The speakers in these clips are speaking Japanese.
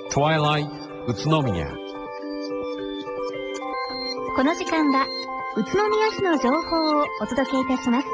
Twilight 宇都宮。 この時間は宇都宮市の情報をお届けいたします。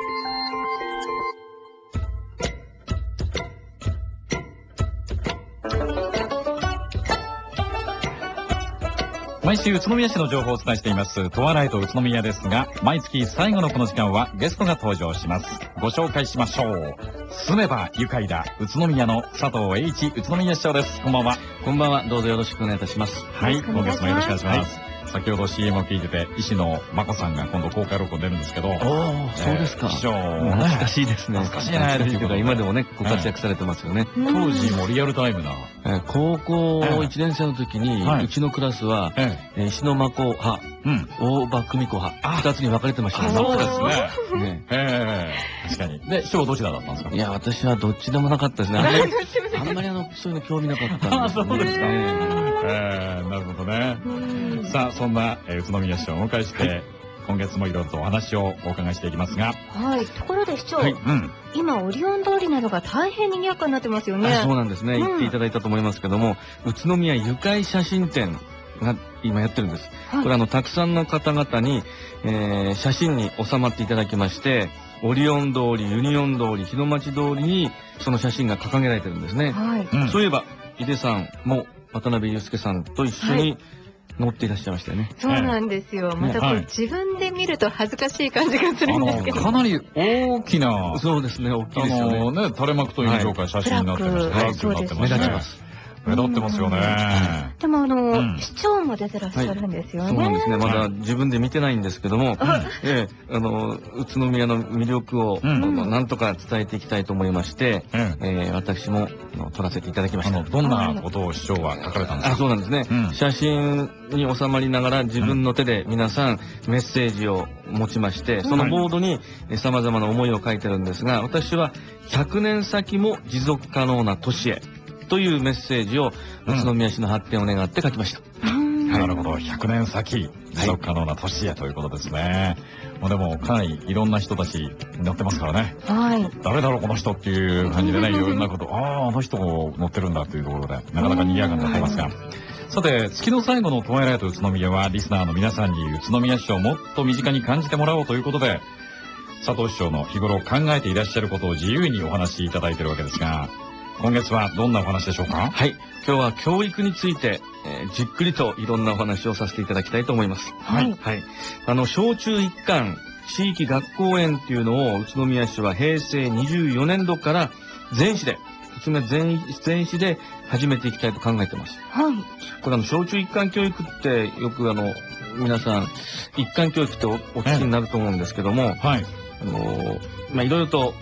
毎週宇都宮市の情報をお伝えしていますトワライト宇都宮ですが、毎月最後のこの時間はゲストが登場します。ご紹介しましょう。住めば愉快だ宇都宮の佐藤栄一宇都宮市長です。こんばんは。 こんばんは。どうぞよろしくお願いいたします。 はい、今月もよろしくお願いします。先ほど CM を聞いてて、医師の眞子さんが今度公開録音出るんですけど。 そうですか。 師匠、 懐かしいですね。 懐かしいね。 というか今でもね、ご活躍されてますよね。 当時もリアルタイムな。 高校1年生の時に、うちのクラスは、石の眞子派、大場久美子派、2つに分かれてましたね。 そうですね。確かに。で、師匠どちらだったんですか？ いや、私はどっちでもなかったですね。あんまりそういうの興味なかったんですね。 そうですか。なるほどね。さあ、そんな宇都宮市をお迎えして、今月もいろいろとお話をお伺いしていきますが。 はい。ところで市長、今オリオン通りなどが大変賑やかになってますよね。 そうなんですね。言っていただいたと思いますけども、宇都宮愉快写真展が今やってるんです。これたくさんの方々に、写真に収まっていただきまして、オリオン通り、ユニオン通り、日の町通りにその写真が掲げられてるんですね。そういえば井出さんも渡辺裕介さんと一緒に乗っていらっしゃいましたよね。 そうなんですよ。またこう自分で見ると恥ずかしい感じがするんですけど。 かなり大きな。 そうですね、大きいですよね。 垂れ幕というか写真になってました。 そうですね。 目立ちます。目立ってますよね。 でも市長も出てらっしゃるんですよね。 そうなんですね。まだ自分で見てないんですけども、宇都宮の魅力をなんとか伝えていきたいと思いまして、私も撮らせていただきました。 どんなことを市長は書かれたんですか？ そうなんですね。写真に収まりながら自分の手で皆さんメッセージを持ちまして、そのボードに様々な思いを書いてるんですが、私は100年先も持続可能な都市へというメッセージを宇都宮市の発展を願って書きました。 なるほど。100年先持続可能な都市へということですね。でもかなりいろんな人たち乗ってますからね。誰だろうこの人っていう感じでね、いろんなこと、あの人も乗ってるんだっていうところでなかなか賑やかになってますが。さて、月の最後のトワイライト宇都宮はリスナーの皆さんに宇都宮市をもっと身近に感じてもらおうということで、佐藤市長の日頃考えていらっしゃることを自由にお話しいただいているわけですが、今月はどんなお話でしょうか？ はい。今日は教育について、じっくりといろんなお話をさせていただきたいと思います。小中一貫地域学校園っていうのを宇都宮市は平成24年度から全市でで始めていきたいと考えてます。これ小中一貫教育ってよく皆さん一貫教育ってお聞きになると思うんですけども、いろいろと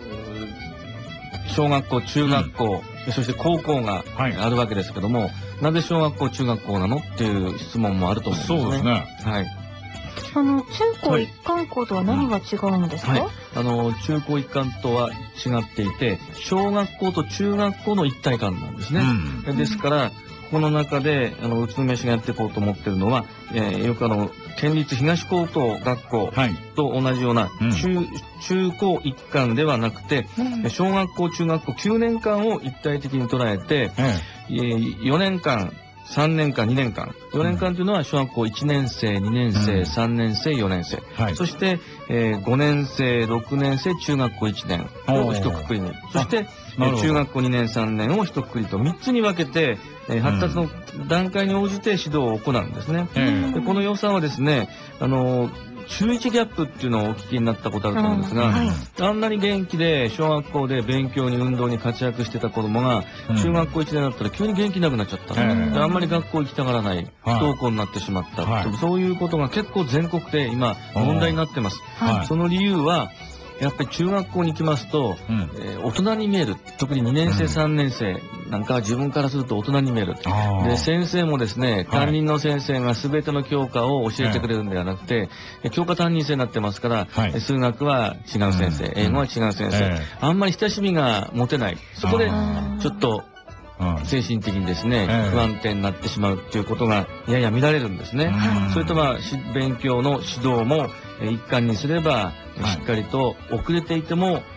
小学校、中学校、そして高校があるわけですけども、なぜ小学校、中学校なのっていう質問もあると思うんですね。 そうですね。 中高一貫校とは何が違うんですか？ 中高一貫とは違っていて、小学校と中学校の一体感なんですね。ですから、この中で宇都宮市がやっていこうと思っているのは、よく県立東高等学校と同じような中高一貫ではなくて、小学校中学校9年間を一体的に捉えて、4年間3年間2年間4年間というのは小学校1年生2年生3年生4年生、そして、5年生6年生中学校1年を一括りに、そして中学校2年3年を一括りと3つに分けて、発達の段階に応じて指導を行うんですね。でこの予算はですね、中1ギャップっていうのをお聞きになったことあると思うんですが、あんなに元気で小学校で勉強に運動に活躍してた子供が中学校1年だったら急に元気なくなっちゃった。であんまり学校行きたがらない、不登校になってしまった、そういうことが結構全国で今問題になってます。その理由はやっぱり中学校に行きますと、大人に見える。特に2年生、3年生なんかは自分からすると大人に見える。で、先生もですね、担任の先生が全ての教科を教えてくれるんではなくて、教科担任制になってますから、数学は違う先生、英語は違う先生。あんまり親しみが持てない。そこで、ちょっと、精神的にですね、不安定になってしまうっていうことがやや見られるんですね。それと勉強の指導も一貫にすればしっかりと遅れていても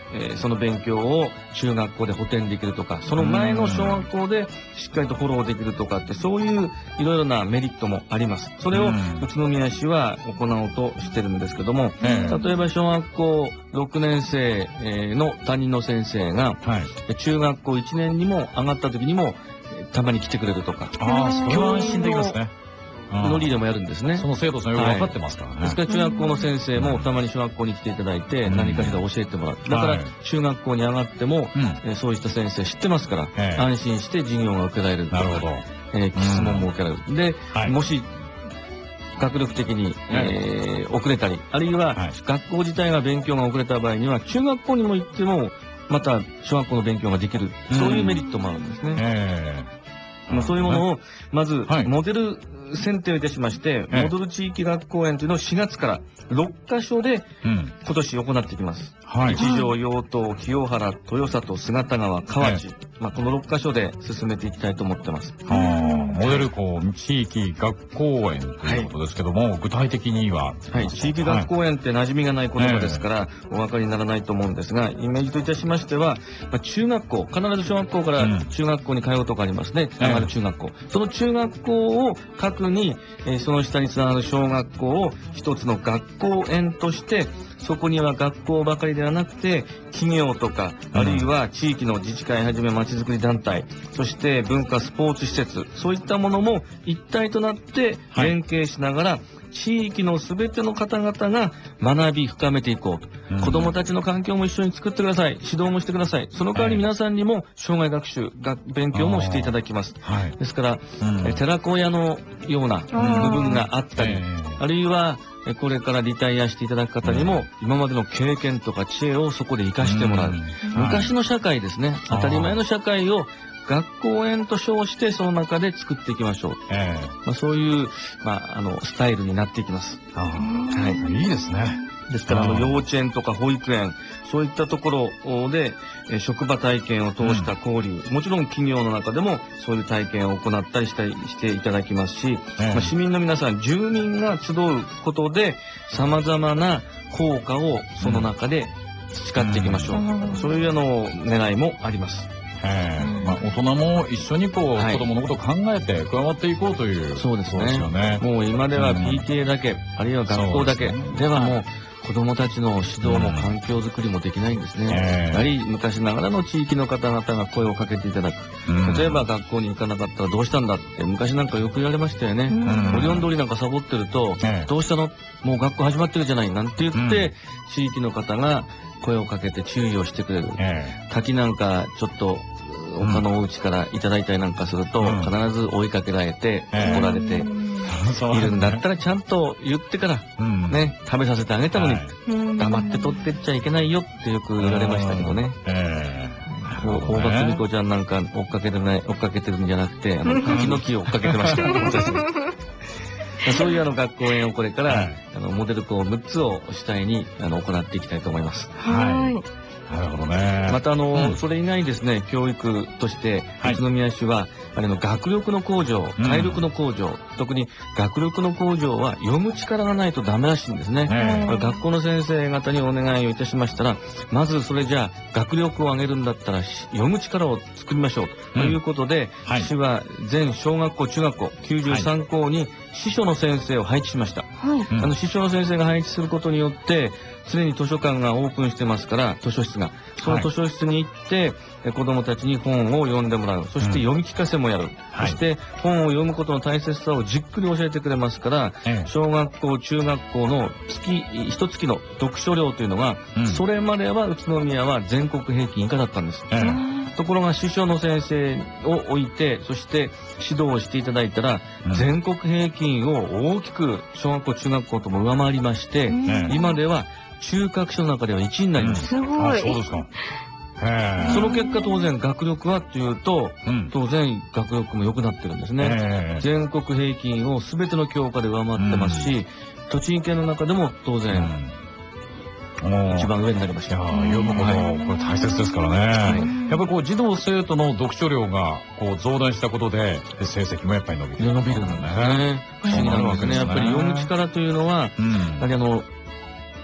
その勉強を中学校で補填できるとか、その前の小学校でしっかりとフォローできるとかって、そういういろいろなメリットもあります。それを宇都宮市は行おうとしてるんですけども、例えば小学校6年生の担任の先生が、中学校1年にも上がった時にもたまに来てくれるとか。 ああ、それは安心できますね。 ノリでもやるんですね。 その生徒さんよく分かってますからね。 ですから中学校の先生もたまに小学校に来ていただいて何かしら教えてもらう。だから中学校に上がってもそうした先生知ってますから安心して授業が受けられるとか。なるほど。質問も受けられる。で、もし学力的に遅れたり、あるいは学校自体が勉強が遅れた場合には中学校にも行ってもまた小学校の勉強ができる。そういうメリットもあるんですね。そういうものをまずモデル選定をいたしまして、モデル地域学校園というのを4月から6カ所で今年行っていきます。一条、陽東、清原、豊里、姿川、河内、この6カ所で進めていきたいと思ってます。 モデル校地域学校園ということですけども、具体的には地域学校園って馴染みがない言葉ですからお分かりにならないと思うんですが、イメージといたしましては、中学校、必ず小学校から中学校に通うとかありますね。上がる中学校。その中学校を核に、その下につながる小学校を一つの学校園として、そこには学校ばかりではなくて企業とか、あるいは地域の自治会はじめまちづくり団体、そして文化スポーツ施設、そういったものも一体となって連携しながら、地域のすべての方々が学び深めていこうと。子どもたちの環境も一緒に作ってください。指導もしてください。その代わり皆さんにも障害学習、勉強もしていただきます。ですから、寺子屋のような部分があったり、あるいはこれからリタイアしていただく方にも今までの経験とか知恵をそこで活かしてもらう。昔の社会ですね。当たり前の社会を学校園と称してその中で作っていきましょう。そういう、スタイルになっていきます。 いいですね。 ですから幼稚園とか保育園、そういったところで職場体験を通した交流、もちろん企業の中でもそういう体験を行ったりしていただきますし、市民の皆さん、住民が集うことで様々な効果をその中で培っていきましょう。そういう狙いもあります。 大人も一緒に子供のことを考えて加わっていこうという。 そうですね。もう今では PTA だけ、あるいは学校だけではもう子供たちの指導も環境づくりもできないんですね。やはり昔ながらの地域の方々が声をかけていただく。例えば学校に行かなかったらどうしたんだって昔なんかよく言われましたよね。オリオン通りなんかサボってると、どうしたの？もう学校始まってるじゃないなんて言って、地域の方が声をかけて注意をしてくれる。柿なんかちょっと他のお家からいただいたりなんかすると、必ず追いかけられて怒られているんだったらちゃんと言ってからね、食べさせてあげたのに黙って取ってっちゃいけないよってよく言われましたけどね。大場久美子ちゃんなんか追っかけてるんじゃなくて柿の木を追っかけてました私。そういう学校園をこれからモデル校6つを主体に行っていきたいと思います。 なるほどね。 またそれ以外にですね、教育として宇都宮市は学力の向上、体力の向上、特に学力の向上は読む力がないとダメらしいんですね。学校の先生方にお願いをいたしましたら、まずそれじゃあ学力を上げるんだったら読む力を作りましょうということで、市は全小学校中学校93校に司書の先生を配置しました。司書の先生が配置することによって常に図書館がオープンしてますから、図書室がその図書室に行って子どもたちに本を読んでもらう。そして読み聞かせもやる。そして本を読むことの大切さをじっくり教えてくれますから、小学校中学校の一月の読書量というのが、それまでは宇都宮は全国平均以下だったんです。ところが司書の先生を置いて、そして指導をしていただいたら、全国平均を大きく小学校中学校とも上回りまして、今では中核種の中では1位になります。 すごい。 そうですか。 その結果当然学力はというと、当然学力も良くなってるんですね。全国平均を全ての教科で上回ってますし、栃木県の中でも当然一番上になりました。 読むことこれ大切ですからね。やっぱり児童生徒の読書量が増大したことで成績もやっぱり伸びる。 伸びるんですね。不思議なんですね。やっぱり読む力というのは、やはり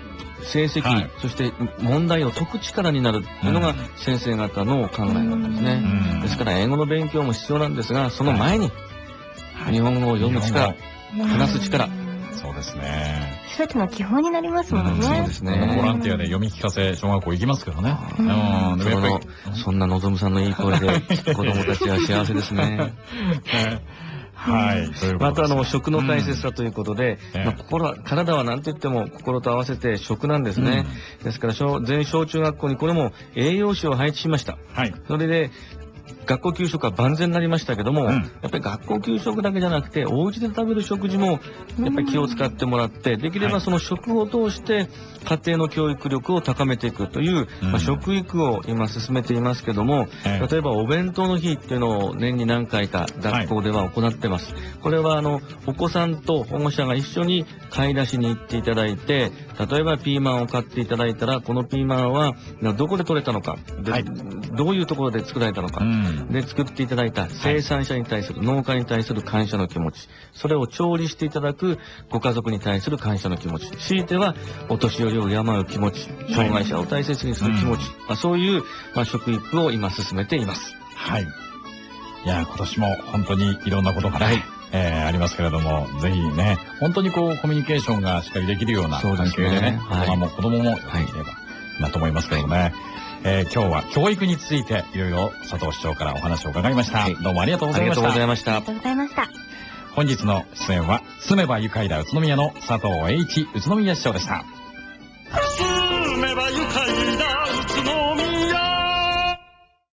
成績、はい、そして問題を解く力になるというのが先生方の考えなんですね。ですから英語の勉強も必要なんですが、その前に日本語を読む力、話す力。 そうですね。 全ての基本になりますもんね。 そうですね。 ボランティアで読み聞かせ小学校行きますけどね。 そんなのぞむさんのいい声で子供たちは幸せですね。 はい。 また食の大切さということで、体は何と言っても心と合わせて食なんですね。ですから全小中学校にこれも栄養士を配置しました。はい。それで学校給食は万全になりましたけども、やっぱり学校給食だけじゃなくてお家で食べる食事もやっぱり気を使ってもらって、できればその食を通して家庭の教育力を高めていくという、食育を今進めていますけども、例えばお弁当の日っていうのを年に何回か学校では行ってます。これはお子さんと保護者が一緒に買い出しに行っていただいて、例えばピーマンを買っていただいたら、このピーマンはどこで採れたのか、どういうところで作られたのか、で作っていただいた生産者に対する、農家に対する感謝の気持ち、それを調理していただくご家族に対する感謝の気持ち、強いてはお年寄りを敬う気持ち、障害者を大切にする気持ち、そういう食育を今進めています。 はい。いや、今年も本当にいろんなことがね、ありますけれども、ぜひね、本当にコミュニケーションがしっかりできるような関係でね、大人も子供もやっていければなと思いますけどね。今日は教育についていろいろ佐藤市長からお話を伺いました。どうもありがとうございました。 ありがとうございました。 本日の出演は住めば愉快だ宇都宮の佐藤栄一宇都宮市長でした。